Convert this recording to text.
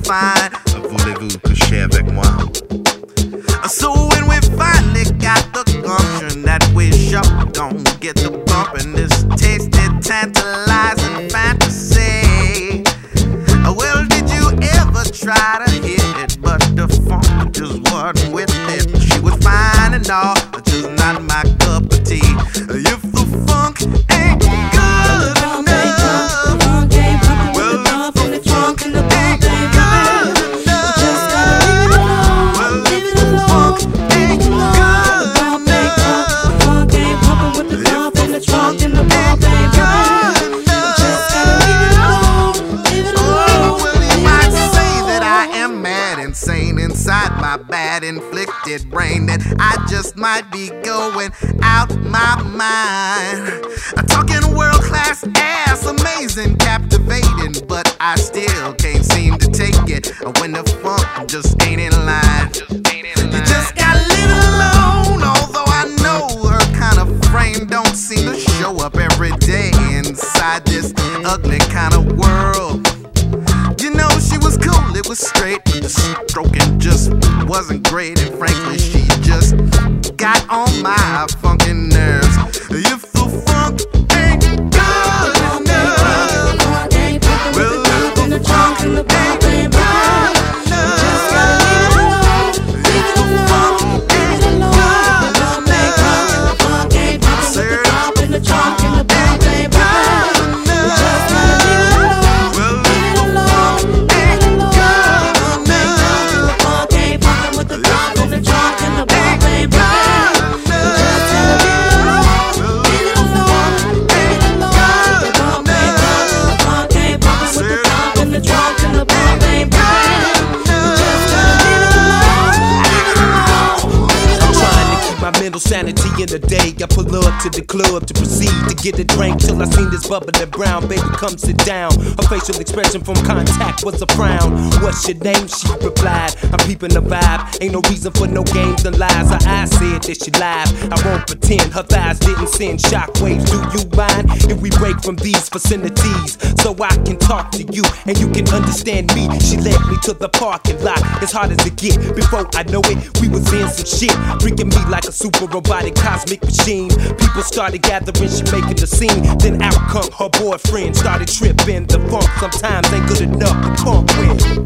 fine. Voulez-vous coucher avec moi? So when we finally got the gumption that we sure don't get the bump in this tasty, tantalizing fantasy. Well, did you ever try to hit it? But the funk just wasn't with it. She was fine and all, but just not my cup of tea. If the funk ain't good enough, well, if the funk ain't good enough, well, if the funk ain't good enough, if the funk ain't good enough, insane inside my bad inflicted brain that I just might be going out my mind. I'm talking world class ass, amazing, captivating, but I still can't seem to take it when the funk just ain't in line. You just gotta leave it alone, although I know her kind of frame don't seem to show up every day inside this ugly kind of world. You know, she was cool, it was straight, but the stroking just wasn't great. And frankly, she just got on my funky nerves. If the funk ain't good enough, well, if the funk ain't good enough, if the funk ain't good enough, sir, in the trunk in the back, baby. Sanity in the day, I pull up to the club to proceed to get a drink till I seen this bubbling brown. Baby, come sit down. Her facial expression from contact was a frown. What's your name? She replied. I'm peeping the vibe. Ain't no reason for no games and lies. Her eyes said that she lied. I won't pretend her thighs didn't send shockwaves. Do you mind if we break from these vicinities so I can talk to you and you can understand me? She led me to the parking lot, as hard as it get. Before I know it, we was in some shit, freaking me like a super robotic cosmic machine. People started gathering, she making the scene. Then out come her boyfriend, started tripping. The funk sometimes ain't good enough to pump with.